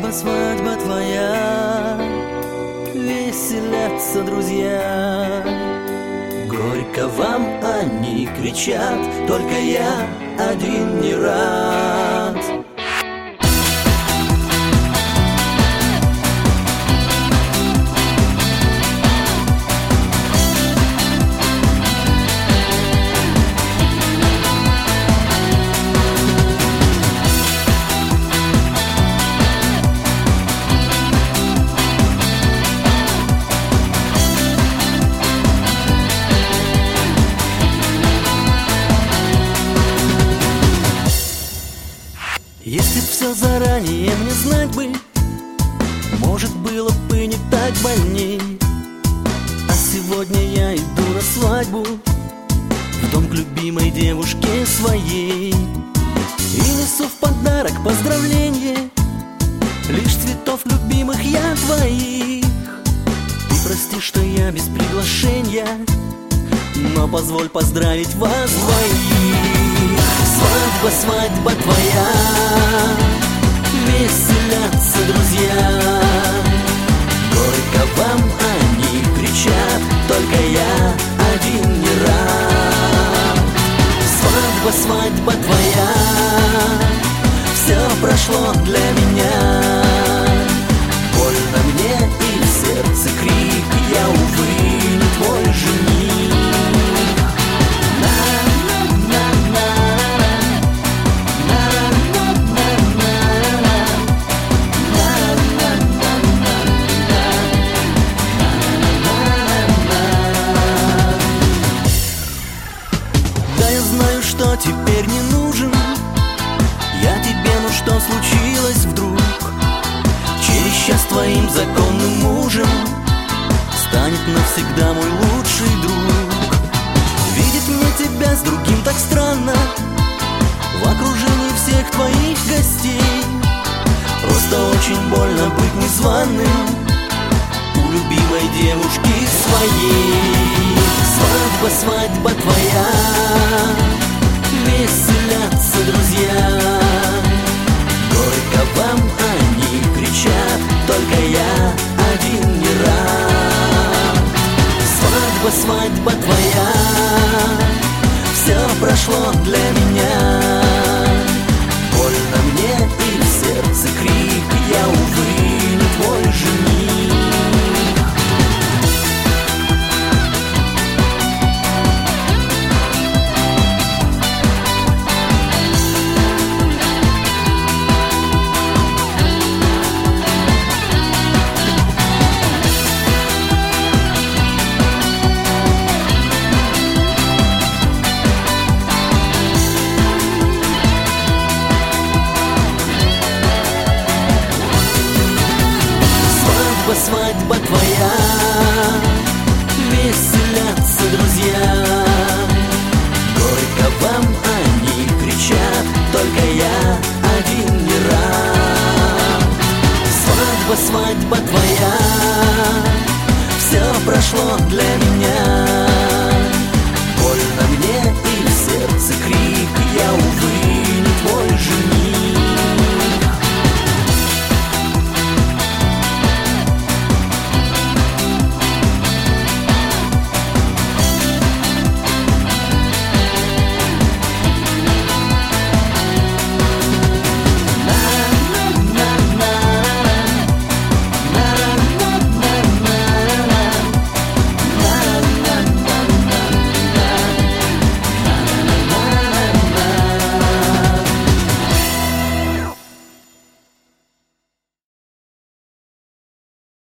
Свадьба, свадьба твоя, веселятся друзья. Горько вам они кричат, только я один не рад. Если б все заранее мне знать бы, может, было бы не так больней. А сегодня я иду на свадьбу в дом к любимой девушке своей. И несу в подарок поздравление, лишь цветов любимых я твоих. Ты прости, что я без приглашения, но позволь поздравить вас двоих. Свадьба, свадьба твоя, веселятся друзья. Горько вам они кричат, только я один не рад. Свадьба, свадьба твоя, все прошло для меня. Больно мне и в сердце крик, я, увы, не твой жених. Знаю, что теперь не нужен я тебе, но что случилось вдруг? Через час твоим законным мужем станет навсегда мой лучший друг. Видеть мне тебя с другим так странно, в окружении всех твоих гостей. Просто очень больно быть незваным у любимой девушки своей. Свадьба, свадьба твоя, веселятся друзья. Горько вам они кричат, только я один не рад. Свадьба, свадьба твоя, все прошло для меня.